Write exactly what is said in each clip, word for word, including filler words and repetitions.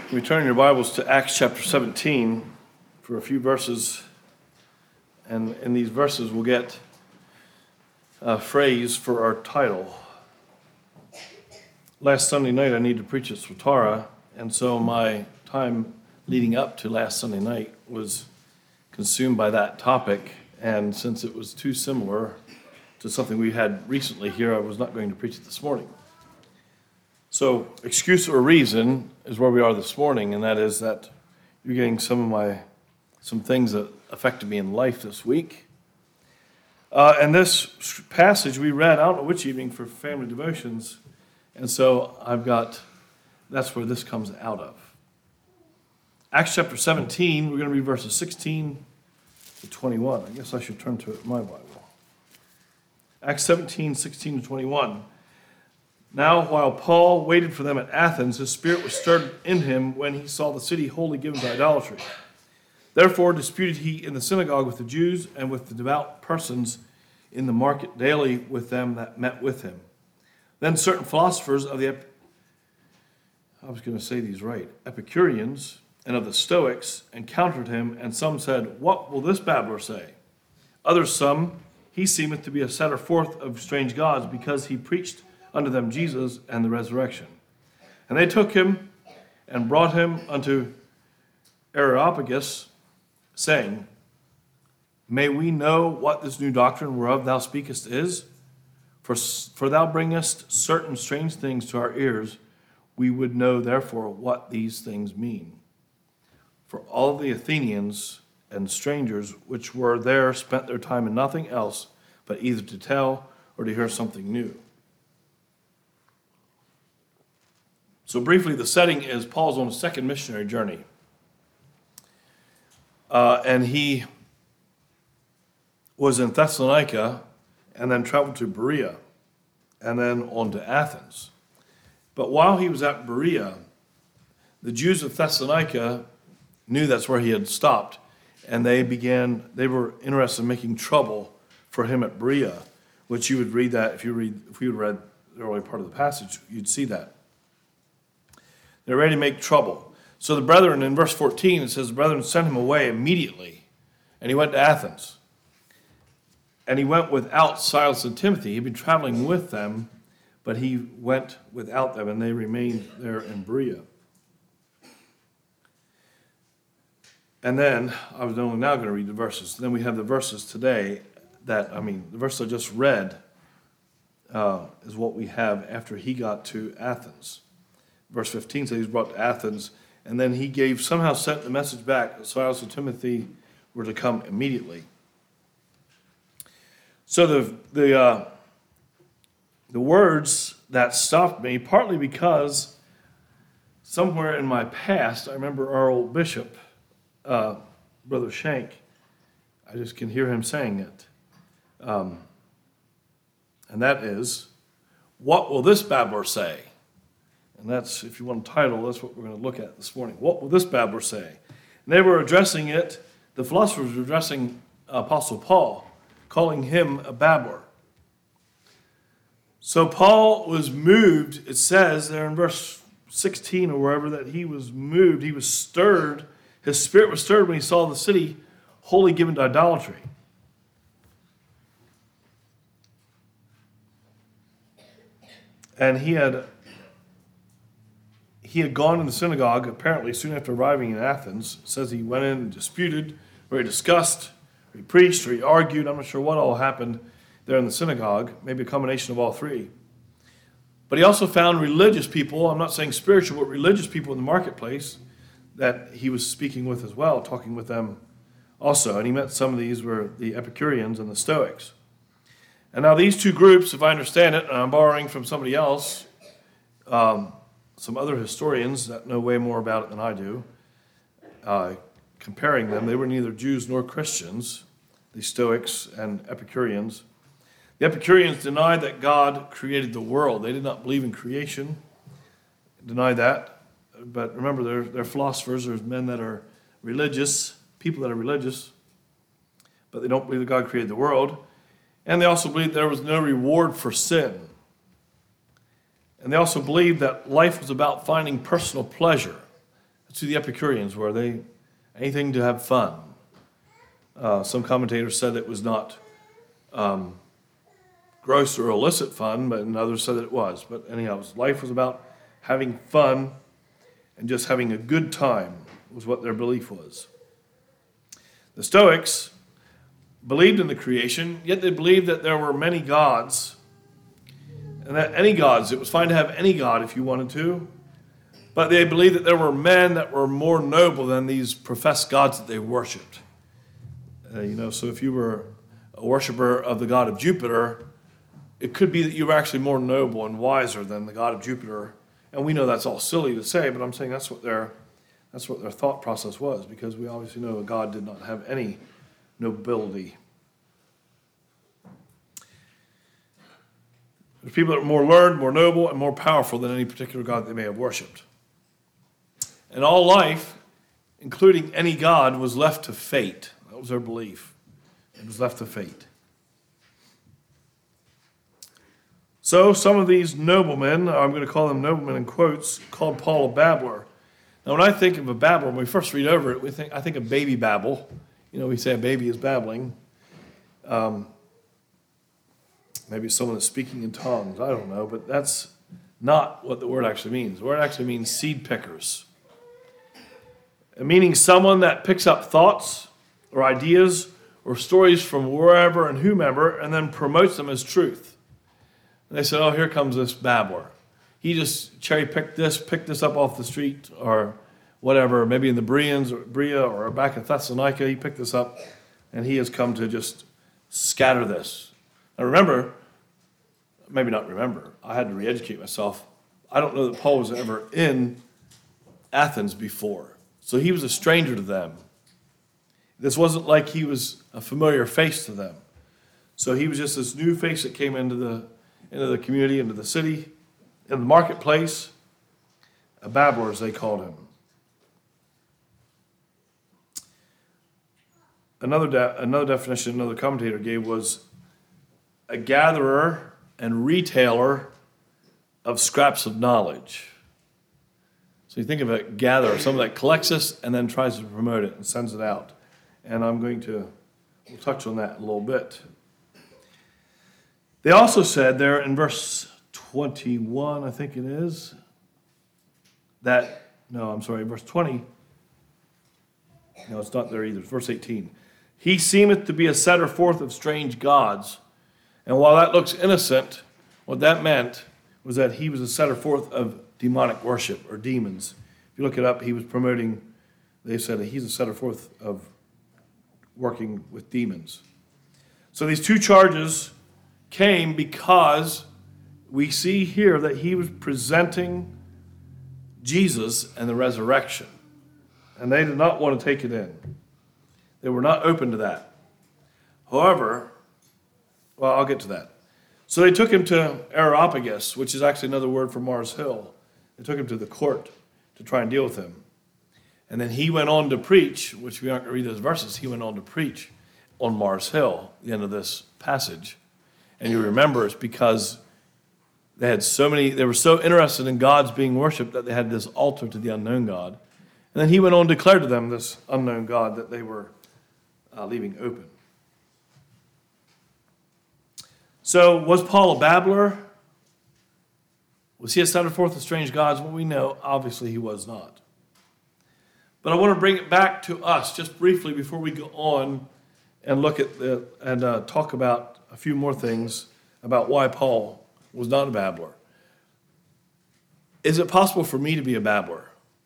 We turn your Bibles to Acts chapter seventeen for a few verses, and in these verses we'll get a phrase for our title. Last Sunday night I needed to preach at Swatara, and so my time leading up to last Sunday night was consumed by that topic, and since it was too similar to something we had recently here, I was not going to preach it this morning. So, excuse or reason is where we are this morning, and that is that you're getting some of my, some things that affected me in life this week. Uh, and this passage we read, I don't know which evening, for family devotions, and so I've got, that's where this comes out of. Acts chapter seventeen, we're going to read verses sixteen to twenty-one. I guess I should turn to it in my Bible. Acts seventeen, sixteen to twenty-one. Now, while Paul waited for them at Athens, his spirit was stirred in him when he saw the city wholly given to idolatry. Therefore disputed he in the synagogue with the Jews and with the devout persons in the market daily with them that met with him. Then certain philosophers of the, Ep- I was going to say these right, Epicureans and of the Stoics encountered him, and some said, "What will this babbler say?" Others some, "He seemeth to be a setter forth of strange gods, because he preached unto them Jesus and the resurrection." And they took him and brought him unto Areopagus, saying, "May we know what this new doctrine whereof thou speakest is? For, for thou bringest certain strange things to our ears. We would know therefore what these things mean." For all the Athenians and strangers which were there spent their time in nothing else but either to tell or to hear something new. So briefly, the setting is Paul's on a second missionary journey. Uh, and he was in Thessalonica and then traveled to Berea and then on to Athens. But while he was at Berea, the Jews of Thessalonica knew that's where he had stopped, and they began, they were interested in making trouble for him at Berea, which you would read that, if you read, if you had read the early part of the passage, you'd see that. They're ready to make trouble. So the brethren, in verse fourteen, it says, the brethren sent him away immediately, and he went to Athens. And he went without Silas and Timothy. He'd been traveling with them, but he went without them, and they remained there in Berea. And then, I was only now going to read the verses. Then we have the verses today that, I mean, the verse I just read uh, is what we have after he got to Athens. Verse fifteen says he was brought to Athens, and then he gave, somehow sent the message back that Silas and Timothy were to come immediately. So the the uh, the words that stopped me, partly because somewhere in my past, I remember our old bishop, uh, Brother Shank, I just can hear him saying it. Um, and that is, "What will this babbler say?" And that's, if you want a title, that's what we're going to look at this morning. What will this babbler say? And they were addressing it, the philosophers were addressing Apostle Paul, calling him a babbler. So Paul was moved, it says there in verse sixteen or wherever, that he was moved, he was stirred, his spirit was stirred when he saw the city wholly given to idolatry. And he had He had gone in the synagogue, apparently, soon after arriving in Athens. It says he went in and disputed, or he discussed, or he preached, or he argued. I'm not sure what all happened there in the synagogue. Maybe a combination of all three. But he also found religious people, I'm not saying spiritual, but religious people in the marketplace that he was speaking with as well, talking with them also. And he met some of these were the Epicureans and the Stoics. And now these two groups, if I understand it, and I'm borrowing from somebody else, um, some other historians that know way more about it than I do, uh, comparing them, they were neither Jews nor Christians, the Stoics and Epicureans. The Epicureans denied that God created the world. They did not believe in creation, deny that. But remember, they're, they're philosophers. There's men that are religious, people that are religious, but they don't believe that God created the world. And they also believed there was no reward for sin. And they also believed that life was about finding personal pleasure. to the Epicureans? Were they anything to have fun? Uh, some commentators said it was not um, gross or illicit fun, but and others said that it was. But anyhow, life was about having fun and just having a good time was what their belief was. The Stoics believed in the creation, yet they believed that there were many gods, and that any gods, it was fine to have any god if you wanted to, but they believed that there were men that were more noble than these professed gods that they worshipped. Uh, you know, so if you were a worshiper of the god of Jupiter, it could be that you were actually more noble and wiser than the god of Jupiter. And we know that's all silly to say, but I'm saying that's what their that's what their thought process was, because we obviously know God did not have any nobility. There's people that are more learned, more noble, and more powerful than any particular god they may have worshipped. And all life, including any god, was left to fate. That was their belief. It was left to fate. So some of these noblemen, I'm going to call them noblemen in quotes, called Paul a babbler. Now when I think of a babbler, when we first read over it, we think I think of baby babble. You know, we say a baby is babbling. Um, maybe someone is speaking in tongues. I don't know, but that's not what the word actually means. The word actually means seed pickers. Meaning someone that picks up thoughts or ideas or stories from wherever and whomever and then promotes them as truth. And they said, oh, here comes this babbler. He just cherry-picked this, picked this up off the street or whatever, maybe in the Bereans or Berea or back in Thessalonica, he picked this up and he has come to just scatter this. Now remember, maybe not remember, I had to re-educate myself. I don't know that Paul was ever in Athens before. So he was a stranger to them. This wasn't like he was a familiar face to them. So he was just this new face that came into the into the community, into the city, in the marketplace. A babbler, as they called him. Another de- another definition another commentator gave was a gatherer and retailer of scraps of knowledge. So you think of a gatherer, someone that collects this and then tries to promote it and sends it out. And I'm going to we'll touch on that a little bit. They also said there in verse twenty-one, I think it is, that, no, I'm sorry, verse twenty. No, it's not there either. It's verse eighteen. He seemeth to be a setter forth of strange gods. And while that looks innocent, what that meant was that he was a setter forth of demonic worship or demons. If you look it up, he was promoting, they said that he's a setter forth of working with demons. So these two charges came because we see here that he was presenting Jesus and the resurrection. And they did not want to take it in. They were not open to that. However, well, I'll get to that. So they took him to Areopagus, which is actually another word for Mars Hill. They took him to the court to try and deal with him. And then he went on to preach, which we aren't going to read those verses, he went on to preach on Mars Hill, the end of this passage. And you remember it's because they had so many, they were so interested in gods being worshipped that they had this altar to the unknown God. And then he went on to declare to them this unknown God that they were uh, leaving open. So was Paul a babbler? Was he a setter forth of strange gods? Well, we know obviously he was not. But I want to bring it back to us just briefly before we go on and look at the and uh, talk about a few more things about why Paul was not a babbler. Is it possible for me to be a babbler?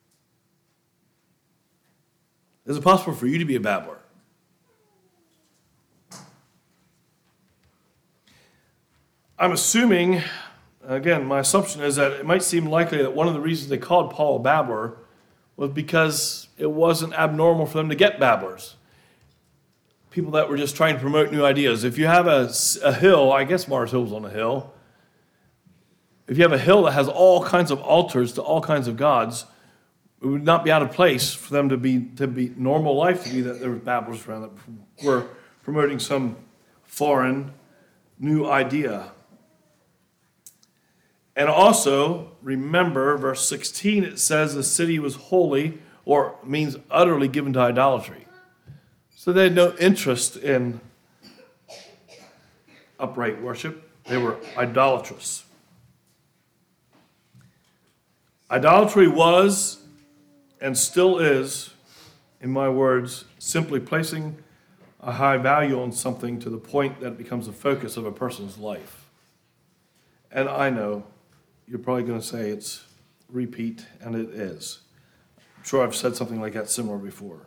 Is it possible for you to be a babbler? I'm assuming, again, my assumption is that it might seem likely that one of the reasons they called Paul a babbler was because it wasn't abnormal for them to get babblers. People that were just trying to promote new ideas. If you have a, a hill, I guess Mars Hill's on a hill. If you have a hill that has all kinds of altars to all kinds of gods, it would not be out of place for them to be to be normal life to be that there were babblers around that were promoting some foreign new idea. And also, remember, verse sixteen, it says the city was holy, or means utterly given to idolatry. So they had no interest in upright worship. They were idolatrous. Idolatry was and still is, in my words, simply placing a high value on something to the point that it becomes the focus of a person's life. And I know you're probably going to say it's repeat, and it is. I'm sure I've said something like that similar before.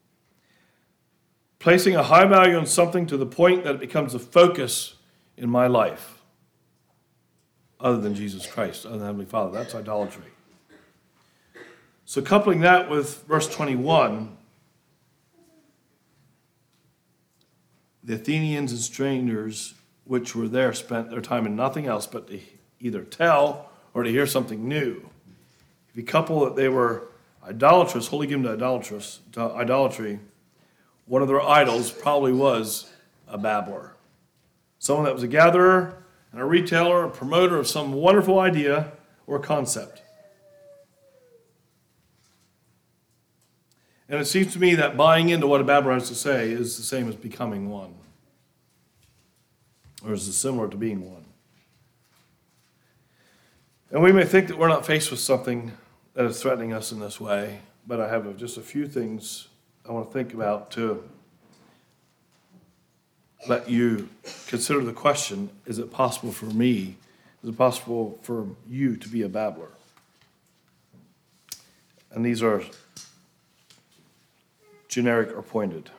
Placing a high value on something to the point that it becomes the focus in my life, other than Jesus Christ, other than Heavenly Father. That's idolatry. So coupling that with verse twenty-one, the Athenians and strangers which were there spent their time in nothing else but to either tell or to hear something new. If you couple that they were idolatrous, wholly given to idolatrous, to idolatry, one of their idols probably was a babbler. Someone that was a gatherer and a retailer, a promoter of some wonderful idea or concept. And it seems to me that buying into what a babbler has to say is the same as becoming one. Or is similar to being one. And we may think that we're not faced with something that is threatening us in this way, but I have just a few things I want to think about to let you consider the question, is it possible for me, is it possible for you to be a babbler? And these are generic or pointed.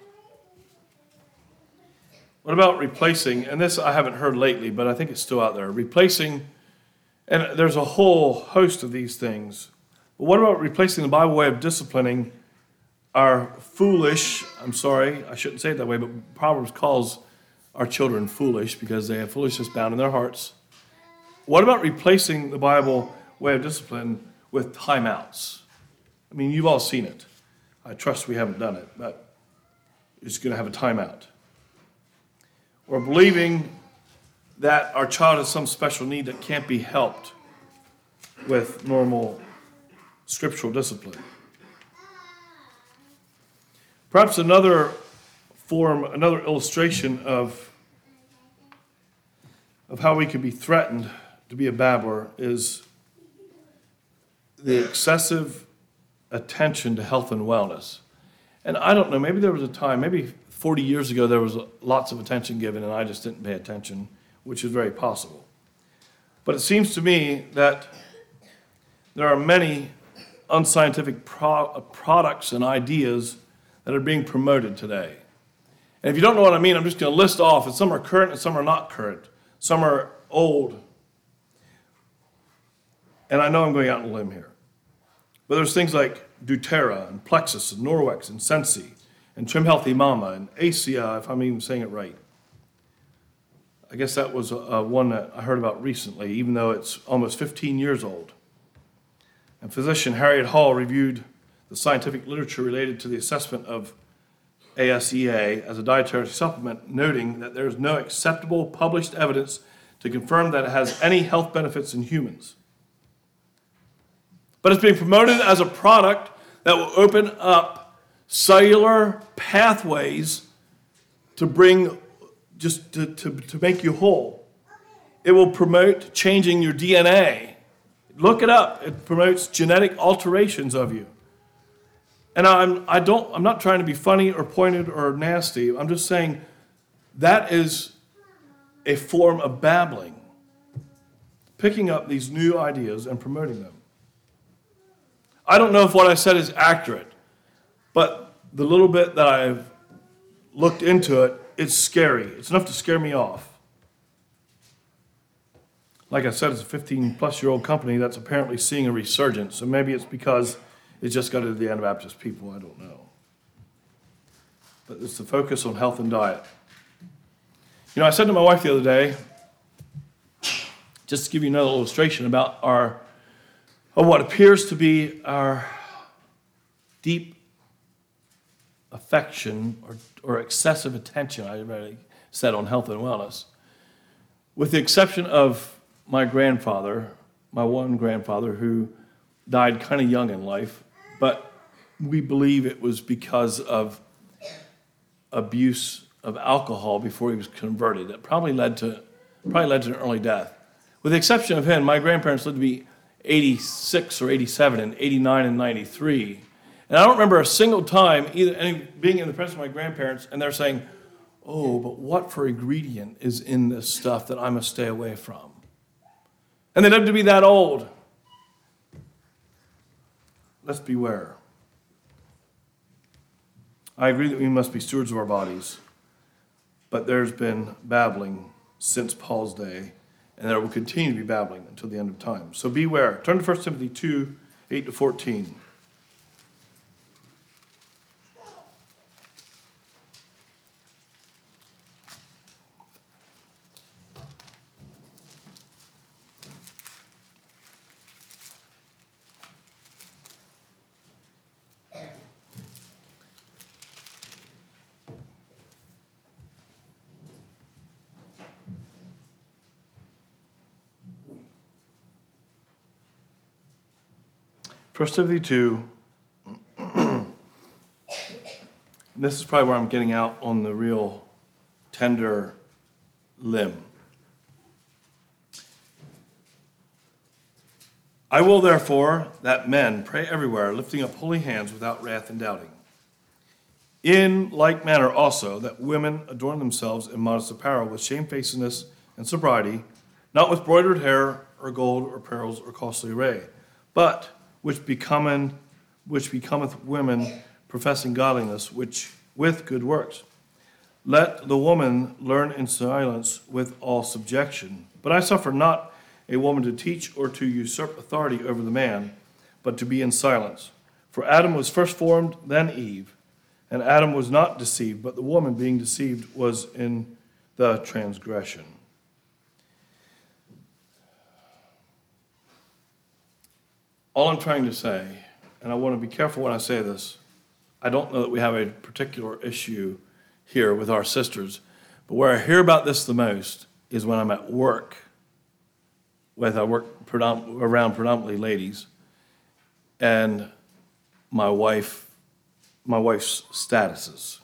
What about replacing, and this I haven't heard lately, but I think it's still out there, replacing, and there's a whole host of these things. But what about replacing the Bible way of disciplining our foolish, I'm sorry, I shouldn't say it that way, but Proverbs calls our children foolish because they have foolishness bound in their hearts. What about replacing the Bible way of discipline with timeouts? I mean, you've all seen it. I trust we haven't done it, but it's going to have a timeout. Or believing that our child has some special need that can't be helped with normal scriptural discipline. Perhaps another form, another illustration of, of how we could be threatened to be a babbler is the excessive attention to health and wellness. And I don't know, maybe there was a time, maybe forty years ago there was lots of attention given and I just didn't pay attention, which is very possible. But it seems to me that there are many unscientific pro- products and ideas that are being promoted today. And if you don't know what I mean, I'm just going to list off, and some are current and some are not current. Some are old. And I know I'm going out on a limb here. But there's things like doTERRA and Plexus and Norwex and Sensi and Trim Healthy Mama and A C I, if I'm even saying it right. I guess that was a, one that I heard about recently, even though it's almost fifteen years old. And physician Harriet Hall reviewed the scientific literature related to the assessment of A S E A as a dietary supplement, noting that there is no acceptable published evidence to confirm that it has any health benefits in humans. But it's being promoted as a product that will open up cellular pathways to bring, just to, to, to make you whole. It will promote changing your D N A. Look it up. It promotes genetic alterations of you. And I'm, I don't, I'm not trying to be funny or pointed or nasty. I'm just saying that is a form of babbling. Picking up these new ideas and promoting them. I don't know if what I said is accurate, but the little bit that I've looked into it, it's scary. It's enough to scare me off. Like I said, it's a fifteen-plus-year-old company that's apparently seeing a resurgence, so maybe it's because it just got to the Anabaptist people, I don't know. But it's the focus on health and diet. You know, I said to my wife the other day, just to give you another illustration about our, of what appears to be our deep affection or, or excessive attention, I already said, on health and wellness. With the exception of my grandfather, my one grandfather, who died kind of young in life, but we believe it was because of abuse of alcohol before he was converted. That probably led to probably led to an early death. With the exception of him, my grandparents lived to be eighty-six or eighty-seven and eighty-nine and ninety-three. And I don't remember a single time either any, being in the presence of my grandparents and they're saying, oh, but what for ingredient is in this stuff that I must stay away from? And they lived to be that old. Let's beware. I agree that we must be stewards of our bodies, but there's been babbling since Paul's day, and there will continue to be babbling until the end of time. So beware. Turn to First Timothy two, eight to fourteen. First Timothy two, and this is probably where I'm getting out on the real tender limb. I will therefore that men pray everywhere, lifting up holy hands without wrath and doubting. In like manner also that women adorn themselves in modest apparel with shamefacedness and sobriety, not with broidered hair or gold or pearls or costly array, but which becometh, which becometh women professing godliness, which with good works. Let the woman learn in silence with all subjection. But I suffer not a woman to teach or to usurp authority over the man, but to be in silence. For Adam was first formed, then Eve. And Adam was not deceived, but the woman being deceived was in the transgression. All I'm trying to say, and I want to be careful when I say this, I don't know that we have a particular issue here with our sisters, but where I hear about this the most is when I'm at work, with I work predom- around predominantly ladies, and my wife, my wife's statuses.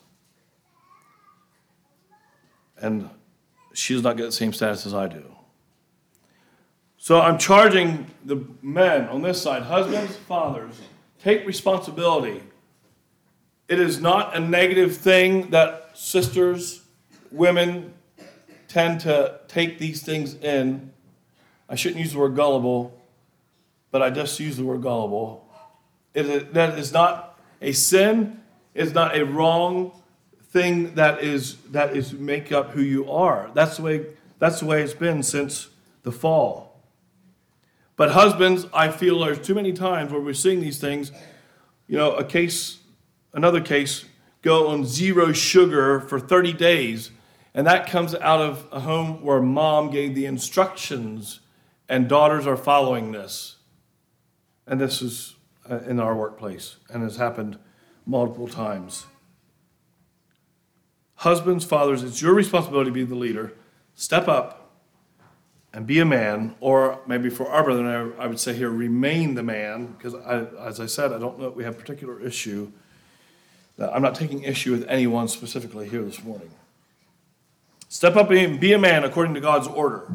And she does not get the same status as I do. So I'm charging the men on this side, husbands, fathers, take responsibility. It is not a negative thing that sisters, women tend to take these things in. I shouldn't use the word gullible, but I just use the word gullible. It is, that is not a sin. It's not a wrong thing that is that is make up who you are. That's the way. That's the way it's been since the fall. But husbands, I feel there's too many times where we're seeing these things. You know, a case, another case, go on zero sugar for thirty days. And that comes out of a home where mom gave the instructions and daughters are following this. And this is in our workplace and has happened multiple times. Husbands, fathers, it's your responsibility to be the leader. Step up and be a man, or maybe for our brethren, I, I would say here, remain the man, because I, as I said, I don't know if we have a particular issue. I'm not taking issue with anyone specifically here this morning. Step up and be a man according to God's order.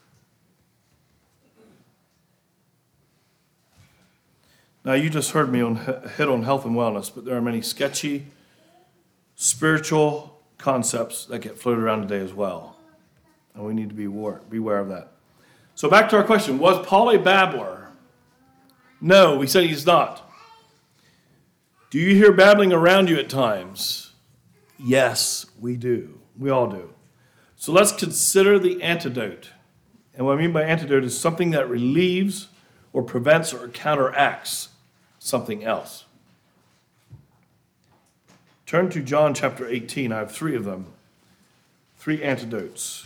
Now, you just heard me on hit on health and wellness, but there are many sketchy spiritual concepts that get floated around today as well. And we need to be aware, beware of that. So back to our question. Was Paul a babbler? No, we said he's not. Do you hear babbling around you at times? Yes, we do. We all do. So let's consider the antidote. And what I mean by antidote is something that relieves or prevents or counteracts something else. Turn to John chapter eighteen. I have three of them. Three antidotes.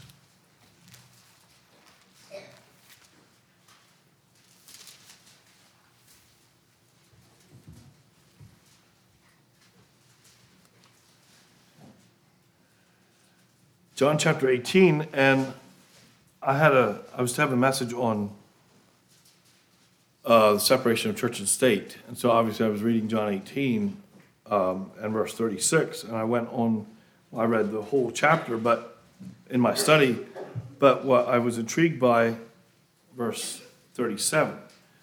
John chapter eighteen, and I had a I was to have a message on uh, the separation of church and state. And so obviously I was reading John eighteen um, and verse thirty-six, and I went on, well, I read the whole chapter but in my study, but what I was intrigued by, verse thirty-seven.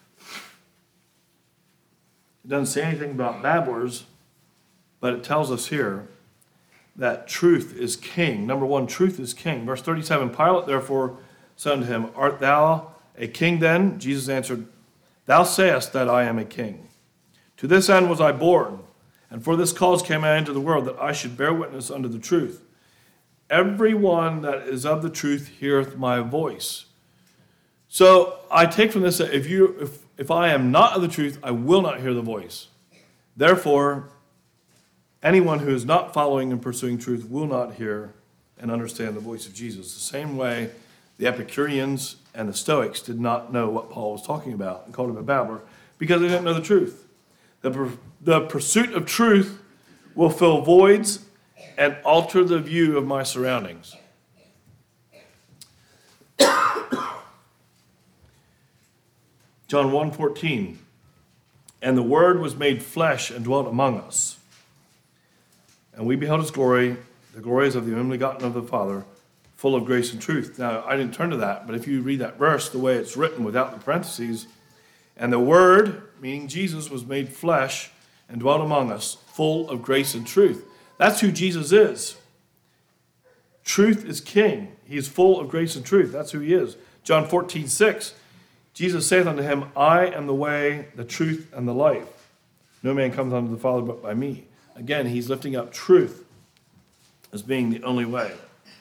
It doesn't say anything about babblers, but it tells us here that truth is king. Number one, truth is king. Verse thirty-seven, Pilate therefore said unto him, Art thou a king then? Jesus answered, Thou sayest that I am a king. To this end was I born, and for this cause came I into the world, that I should bear witness unto the truth. Every one that is of the truth heareth my voice. So I take from this that if you if, if I am not of the truth, I will not hear the voice. Therefore, anyone who is not following and pursuing truth will not hear and understand the voice of Jesus. The same way the Epicureans and the Stoics did not know what Paul was talking about and called him a babbler because they didn't know the truth. The, the pursuit of truth will fill voids and alter the view of my surroundings. John one fourteen, and the Word was made flesh and dwelt among us. And we beheld his glory, the glories of the only begotten of the Father, full of grace and truth. Now, I didn't turn to that, but if you read that verse the way it's written without the parentheses, and the Word, meaning Jesus, was made flesh and dwelt among us, full of grace and truth. That's who Jesus is. Truth is king. He is full of grace and truth. That's who he is. John fourteen six, Jesus saith unto him, I am the way, the truth, and the life. No man comes unto the Father but by me. Again, he's lifting up truth as being the only way.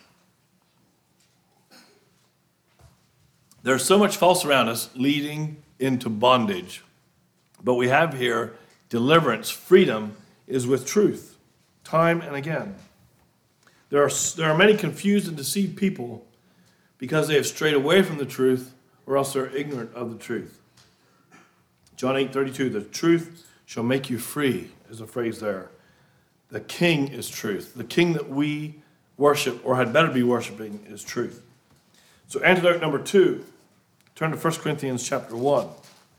There's so much false around us leading into bondage. But we have here deliverance, freedom is with truth, time and again. There are, there are many confused and deceived people because they have strayed away from the truth or else they're ignorant of the truth. John eight thirty-two, the truth shall make you free, is a phrase there. The king is truth. The king that we worship, or had better be worshiping, is truth. So antidote number two, turn to First Corinthians chapter one.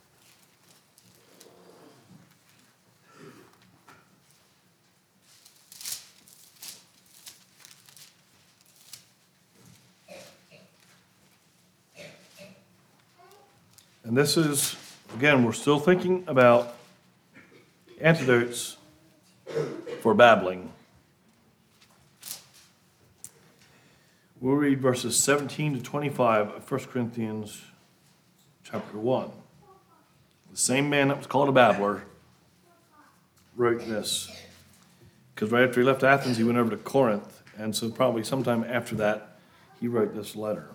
And this is, again, we're still thinking about antidotes for babbling. We'll read verses seventeen to twenty-five of First Corinthians chapter one. The same man that was called a babbler wrote this. Because right after he left Athens, he went over to Corinth. And so probably sometime after that, he wrote this letter.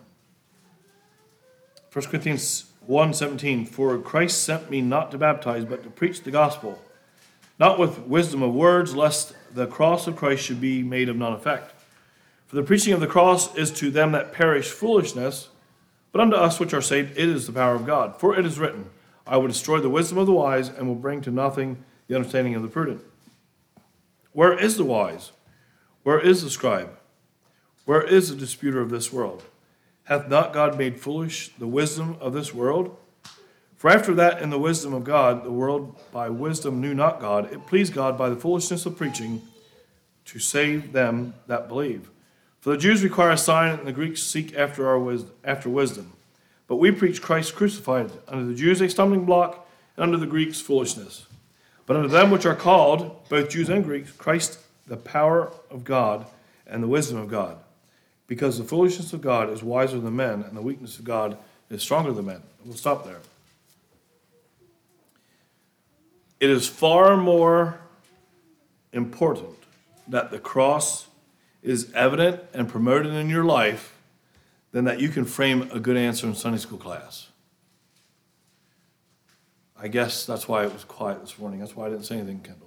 First Corinthians one seventeen, For Christ sent me not to baptize, but to preach the gospel, not with wisdom of words, lest the cross of Christ should be made of none effect. For the preaching of the cross is to them that perish foolishness, but unto us which are saved it is the power of God. For it is written, I will destroy the wisdom of the wise, and will bring to nothing the understanding of the prudent. Where is the wise? Where is the scribe? Where is the disputer of this world? Hath not God made foolish the wisdom of this world? For after that in the wisdom of God, the world by wisdom knew not God, it pleased God by the foolishness of preaching to save them that believe. For the Jews require a sign, and the Greeks seek after our wisdom, after wisdom. But we preach Christ crucified, unto the Jews a stumbling block, and unto the Greeks foolishness. But unto them which are called, both Jews and Greeks, Christ the power of God and the wisdom of God. Because the foolishness of God is wiser than men, and the weakness of God is stronger than men. We'll stop there. It is far more important that the cross is evident and promoted in your life than that you can frame a good answer in Sunday school class. I guess that's why it was quiet this morning. That's why I didn't say anything, Kendall.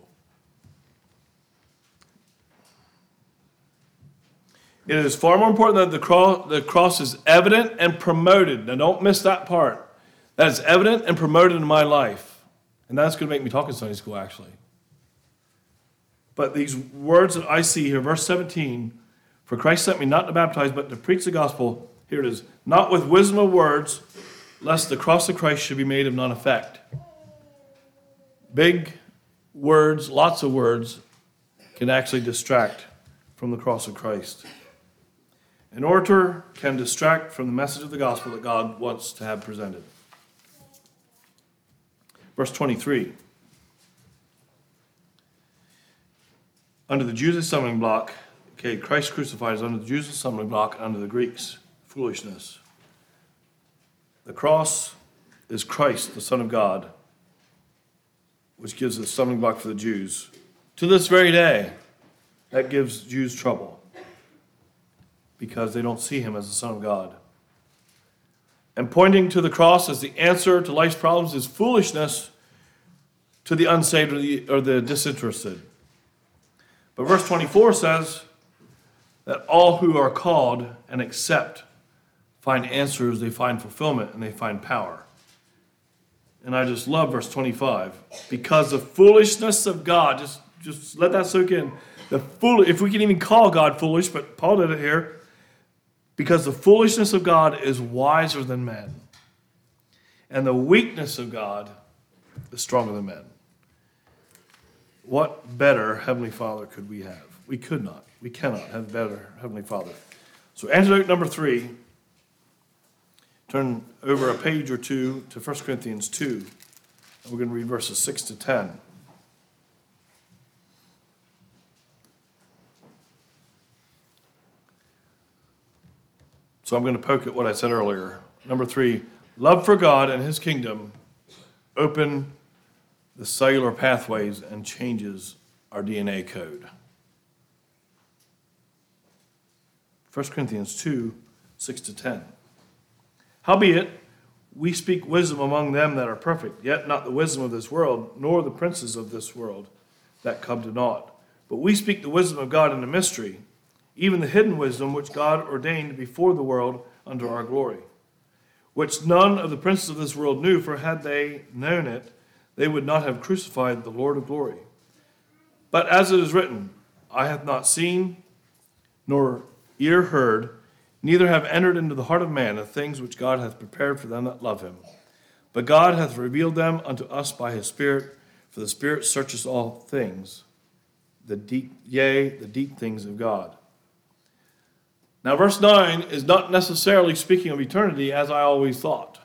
It is far more important that the cross, the cross is evident and promoted. Now, don't miss that part. That is evident and promoted in my life. And that's going to make me talk in Sunday school, actually. But these words that I see here, verse seventeen, For Christ sent me not to baptize, but to preach the gospel. Here it is. Not with wisdom of words, lest the cross of Christ should be made of none effect. Big words, lots of words, can actually distract from the cross of Christ. An orator can distract from the message of the gospel that God wants to have presented. Verse twenty-three. Under the Jews' stumbling block, okay, Christ crucified is under the Jews' stumbling block and under the Greeks' foolishness. The cross is Christ, the Son of God, which gives a stumbling block for the Jews. To this very day, that gives Jews trouble because they don't see him as the Son of God. And pointing to the cross as the answer to life's problems is foolishness to the unsaved or the, or the disinterested. But verse twenty-four says that all who are called and accept find answers, they find fulfillment, and they find power. And I just love verse twenty-five. Because the foolishness of God, just, just let that soak in. The fool, if we can even call God foolish, but Paul did it here. Because the foolishness of God is wiser than men. And the weakness of God is stronger than men. What better Heavenly Father could we have? We could not. We cannot have a better Heavenly Father. So antidote number three. Turn over a page or two to First Corinthians two. And we're going to read verses six to ten. So I'm going to poke at what I said earlier. Number three, love for God and his kingdom open the cellular pathways and changes our D N A code. First Corinthians two, six to ten. Howbeit, we speak wisdom among them that are perfect, yet not the wisdom of this world, nor the princes of this world that come to naught. But we speak the wisdom of God in a mystery, even the hidden wisdom which God ordained before the world unto our glory, which none of the princes of this world knew, for had they known it, they would not have crucified the Lord of glory. But as it is written, eye hath not seen, nor ear heard, neither have entered into the heart of man the things which God hath prepared for them that love him. But God hath revealed them unto us by his Spirit, for the Spirit searcheth all things, the deep, yea, the deep things of God. Now, verse nine is not necessarily speaking of eternity, as I always thought.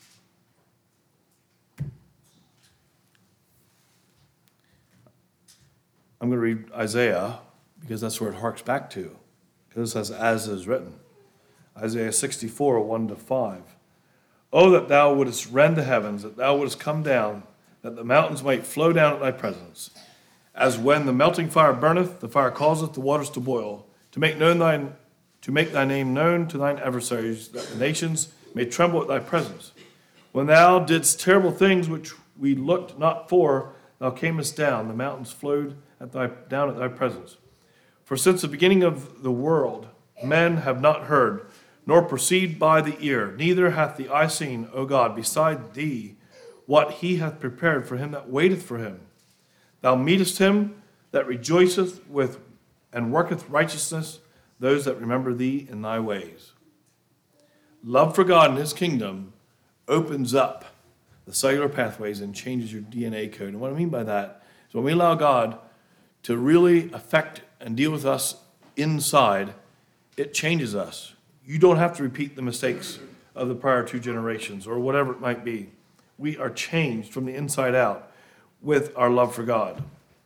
I'm going to read Isaiah, because that's where it harks back to. Because it says, as is written. Isaiah sixty-four, one to five. Oh, that thou wouldest rend the heavens, that thou wouldest come down, that the mountains might flow down at thy presence. As when the melting fire burneth, the fire causeth the waters to boil, to make known thine, to make thy name known to thine adversaries, that the nations may tremble at thy presence. When thou didst terrible things which we looked not for, thou camest down, the mountains flowed at thy, down at thy presence. For since the beginning of the world, men have not heard, nor perceived by the ear, neither hath the eye seen, O God, beside thee, what he hath prepared for him that waiteth for him. Thou meetest him that rejoiceth with and worketh righteousness, those that remember thee in thy ways. Love for God and his kingdom opens up the cellular pathways and changes your D N A code. And what I mean by that is when we allow God to really affect and deal with us inside, it changes us. You don't have to repeat the mistakes of the prior two generations or whatever it might be. We are changed from the inside out with our love for God.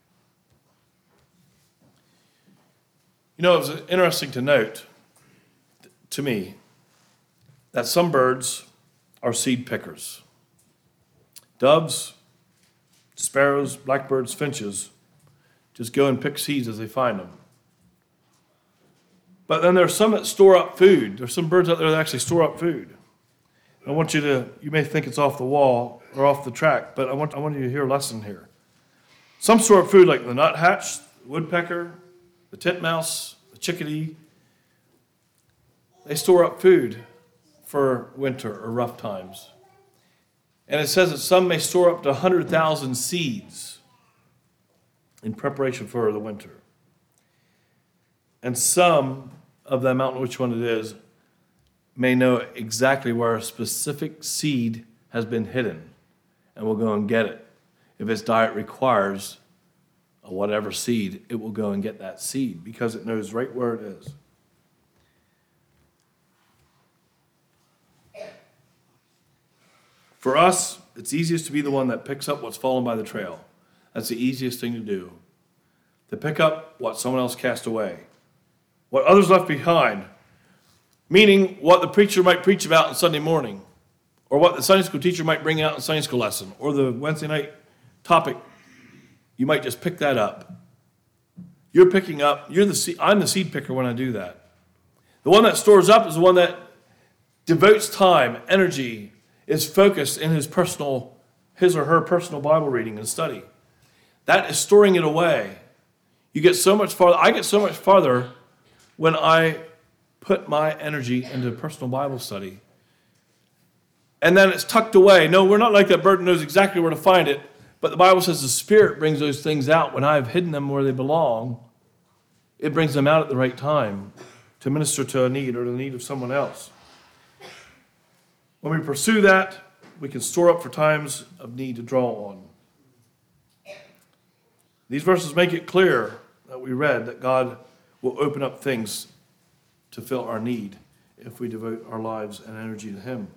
You know, it was interesting to note, to me, that some birds are seed pickers. Doves, sparrows, blackbirds, finches just go and pick seeds as they find them. But then there's some that store up food. There's some birds out there that actually store up food. I want you to, you may think it's off the wall or off the track, but I want, I want you to hear a lesson here. Some store up food like the nuthatch, the woodpecker, the titmouse, the chickadee. They store up food for winter or rough times. And it says that some may store up to one hundred thousand seeds in preparation for the winter. And some of them, I don't know which one it is, may know exactly where a specific seed has been hidden and will go and get it. If its diet requires a whatever seed, it will go and get that seed because it knows right where it is. For us, it's easiest to be the one that picks up what's fallen by the trail. That's the easiest thing to do. To pick up what someone else cast away. What others left behind. Meaning what the preacher might preach about on Sunday morning. Or what the Sunday school teacher might bring out in Sunday school lesson. Or the Wednesday night topic. You might just pick that up. You're picking up, you're the seed, I'm the seed picker when I do that. The one that stores up is the one that devotes time, energy, is focused in his personal, his or her personal Bible reading and study. That is storing it away. You get so much farther, I get so much farther when I put my energy into personal Bible study. And then it's tucked away. No, we're not like that bird that knows exactly where to find it, but the Bible says the Spirit brings those things out. When I have hidden them where they belong, it brings them out at the right time to minister to a need or the need of someone else. When we pursue that, we can store up for times of need to draw on. These verses make it clear that we read that God will open up things to fill our need if we devote our lives and energy to Him.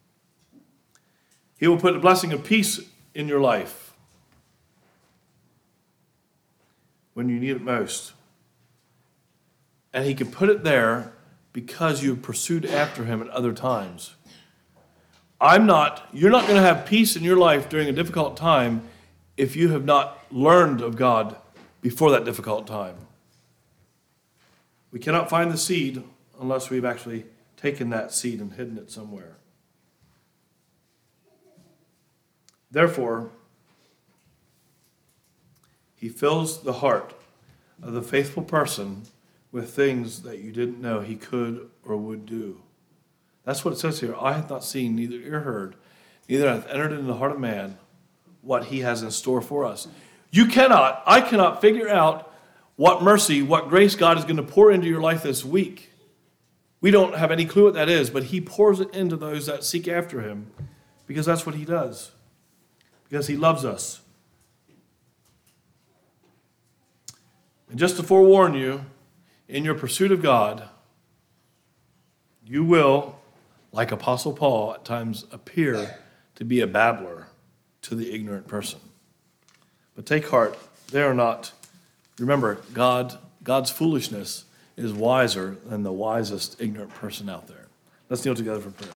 He will put a blessing of peace in your life when you need it most. And He can put it there because you have pursued after Him at other times. I'm not, you're not going to have peace in your life during a difficult time if you have not learned of God before that difficult time. We cannot find the seed unless we've actually taken that seed and hidden it somewhere. Therefore, He fills the heart of the faithful person with things that you didn't know He could or would do. That's what it says here. I have not seen, neither ear heard, neither hath entered into the heart of man what He has in store for us. You cannot, I cannot figure out what mercy, what grace God is going to pour into your life this week. We don't have any clue what that is, but He pours it into those that seek after Him because that's what He does. Because He loves us. And just to forewarn you, in your pursuit of God, you will, like Apostle Paul, at times appear to be a babbler to the ignorant person. But take heart, they are not. Remember, God, God's foolishness is wiser than the wisest ignorant person out there. Let's kneel together for prayer.